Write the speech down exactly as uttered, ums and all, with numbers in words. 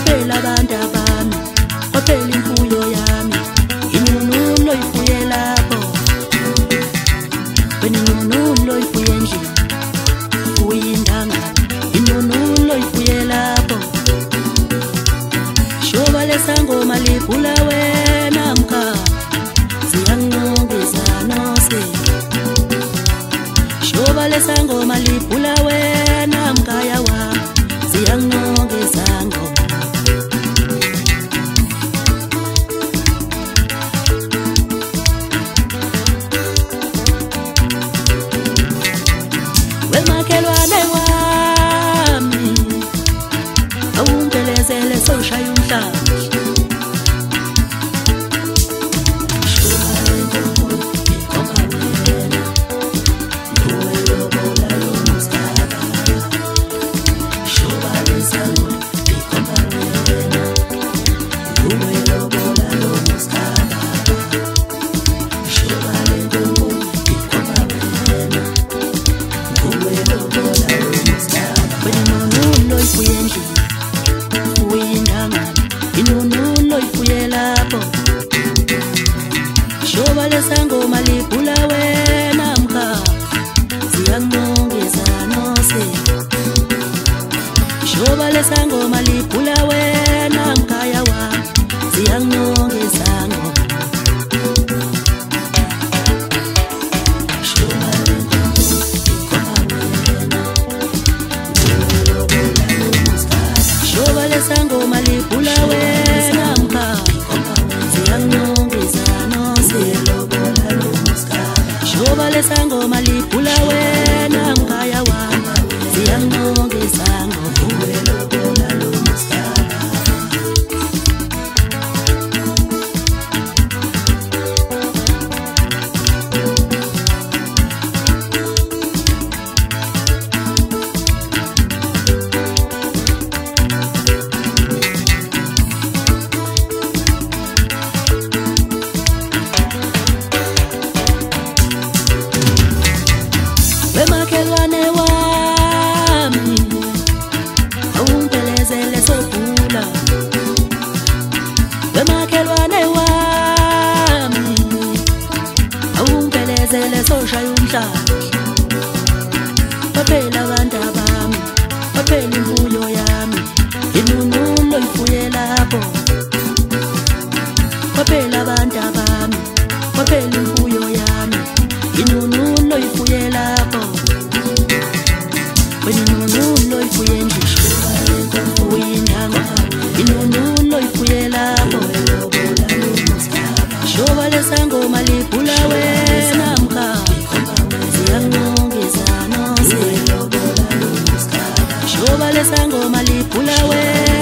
baphela abantu abami, baphela imfuyo yami. Inunulo ifuye lapho, wena inunulo ifuye endlini, ifuye indanga. Inunulo ifuye lapho, shoba lesangoma libhula wena mkha, ziyanqongisa nose. Shoba lesangoma libhula wena mkhaya wami, ziyanqongisa ngoma. Wemakhelwane wami, awumpelezele soshaya umhlaba. Inunulo ifuye lapho, shoba lesangoma libhula wena mkha, ziyanqongisa nose. Shoba lesangoma libhula wena mkhaya wami, ziyanqongisa ngoma. Shoba lesangoma libhula wena mkha, ziyanqongisa nose. Shoba lesangoma libhula wena mkhaya wami, ziyanqongisa ngoma. Wemakhelwane wami, awumpelezele sobhula. Wemakhelwane wami, awumpelezele soshaya umhlaba. Baphela abantu abami, baphela imfuyo yami. Inunulo ifuye lapho, baphela abantu abami, baphela imfuyo yami. Inunulo ifuye lapho, wena inunulo ifuye endlini, ifuye indanga. Inunulo ifuye lapho, shoba lesangoma libhula wena mkha, ziyanqongisa nose. Shoba lesangoma libhula wena